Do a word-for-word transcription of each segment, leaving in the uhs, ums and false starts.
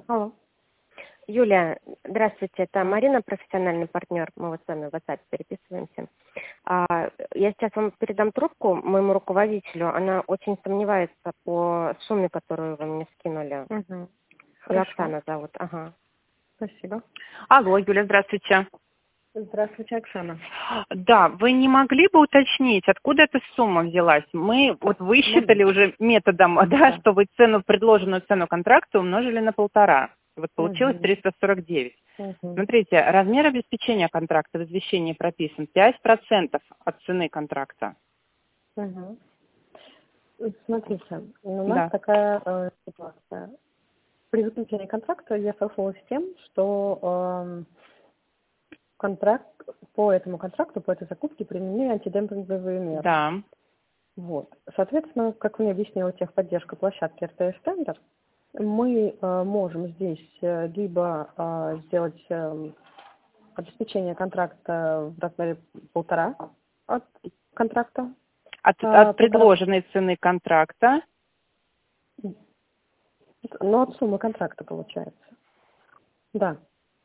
Алло. Юлия, здравствуйте, это Марина, профессиональный партнер, мы вот с вами в WhatsApp переписываемся. А, я сейчас вам передам трубку моему руководителю, она очень сомневается по сумме, которую вы мне скинули. Угу. Ее Хорошо. Оксана зовут, ага. Спасибо. Алло, Юля, здравствуйте. Здравствуйте, Оксана. Да, вы не могли бы уточнить, откуда эта сумма взялась? Мы вот высчитали уже методом, да, Да. что вы цену, предложенную цену контракта умножили на полтора. Вот получилось Угу. триста сорок девять. Угу. Смотрите, размер обеспечения контракта в извещении прописан пять процентов от цены контракта. Угу. Смотрите, у нас Да. такая э, ситуация. При заключении контракта я столкнулась с тем, что э, контракт, по этому контракту, по этой закупке применены антидемпинговые меры. Да. Вот. Соответственно, как мне объяснила техподдержка площадки эр тэ эс Тендер, мы э, можем здесь э, либо э, сделать э, обеспечение контракта в размере полтора от контракта. От, а, от предложенной цены контракта. Ну, от суммы контракта получается. Да.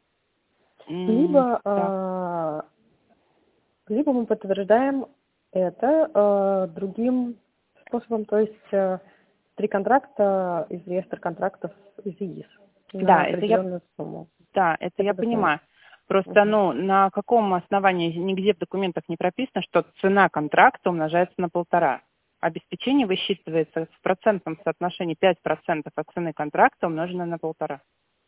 М, Либо, да. э, либо мы подтверждаем это э, другим способом, то есть э, три контракта из реестра контрактов из ИИС на Да, это я, определенную сумму. да, это, Это я вы знаете. понимаю. Просто, Угу. ну, на каком основании нигде в документах не прописано, что цена контракта умножается на полтора. Обеспечение высчитывается в процентном соотношении пять процентов от цены контракта умноженное на полтора.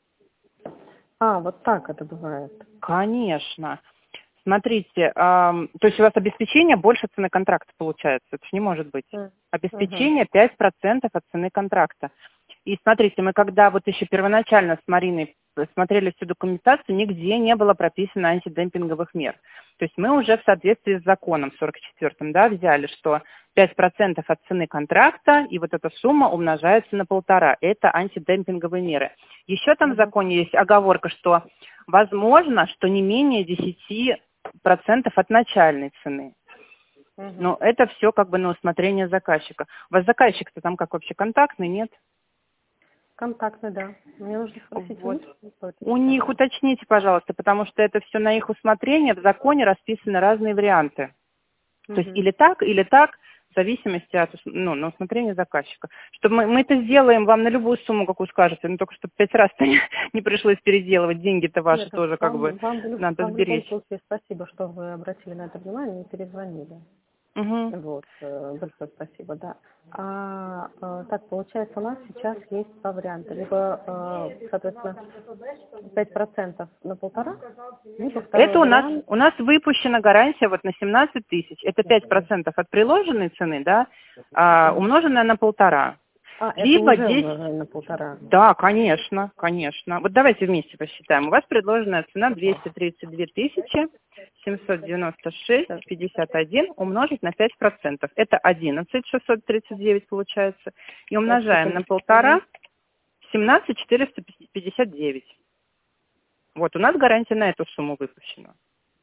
А, вот так это бывает. Конечно. Смотрите, эм, то есть у вас обеспечение больше цены контракта получается. Это ж не может быть. Угу. Обеспечение пять процентов от цены контракта. И смотрите, мы когда вот еще первоначально с Мариной смотрели всю документацию, нигде не было прописано антидемпинговых мер. То есть мы уже в соответствии с законом сорок четвёртым, да, взяли, что пять процентов от цены контракта, и вот эта сумма умножается на полтора. Это антидемпинговые меры. Еще там в законе есть оговорка, что возможно, что не менее десяти процентов от начальной цены. Угу. Но это все как бы на усмотрение заказчика. У вас заказчик-то там как вообще контактный, нет? Контактный, да. Мне нужно спросить Вот. у них. У них уточните, пожалуйста, потому что это все на их усмотрение. В законе расписаны разные варианты. Угу. То есть или так, или так, в зависимости от, ну, на усмотрение заказчика. Чтобы мы, мы это сделаем вам на любую сумму, какую скажете, но только чтобы пять раз не, не пришлось переделывать. Деньги-то ваши Нет, тоже как вам, бы вам, в- надо вам в любом сберечь. случае спасибо, что вы обратили на это внимание и перезвонили. Угу. Вот, э, большое спасибо, да. А, э, так, получается, у нас сейчас есть два варианта. Либо, э, соответственно, пять процентов на полтора, либо второй Это у нас, вариант. у нас выпущена гарантия вот на семнадцать тысяч. Это пять процентов от приложенной цены, да, а, умноженная на полтора. А, это Либо уже десять. умножаем на полтора. Да, конечно, конечно. Вот давайте вместе посчитаем. У вас предложенная цена двести тридцать две тысячи семьсот девяносто шесть пятьдесят один умножить на пять процентов. Это одиннадцать тысяч шестьсот тридцать девять получается. И умножаем на полтора, семнадцать тысяч четыреста пятьдесят девять. Вот, у нас гарантия на эту сумму выпущена.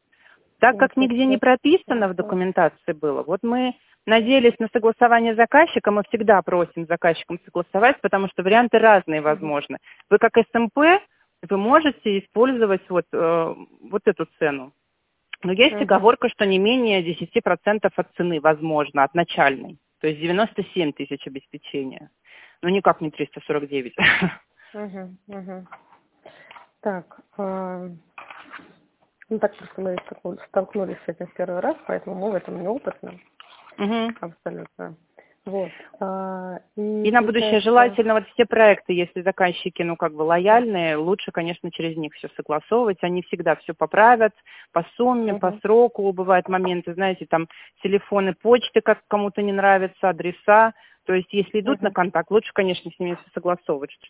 Так как нигде не прописано в документации было, вот мы надеялись на согласование с заказчиком, мы всегда просим заказчикам согласовать, потому что варианты разные возможны. Вы как эс эм пэ, вы можете использовать вот, э, вот эту цену. Но есть Угу. оговорка, что не менее десяти процентов от цены возможно, от начальной. То есть девяносто семь тысяч обеспечения. Ну никак не триста сорок девять. Угу, угу. Так, э, ну так просто мы столкнулись, столкнулись с этим в первый раз, поэтому мы в этом неопытны. Угу. Абсолютно. Вот. А, и, И на будущее получается... желательно вот все проекты, если заказчики, ну, как бы лояльные, лучше, конечно, через них все согласовывать. Они всегда все поправят по сумме, Угу. по сроку. Бывают моменты, знаете, там телефоны, почты, как кому-то не нравятся, адреса. То есть, если идут Угу. на контакт, лучше, конечно, с ними все согласовывать,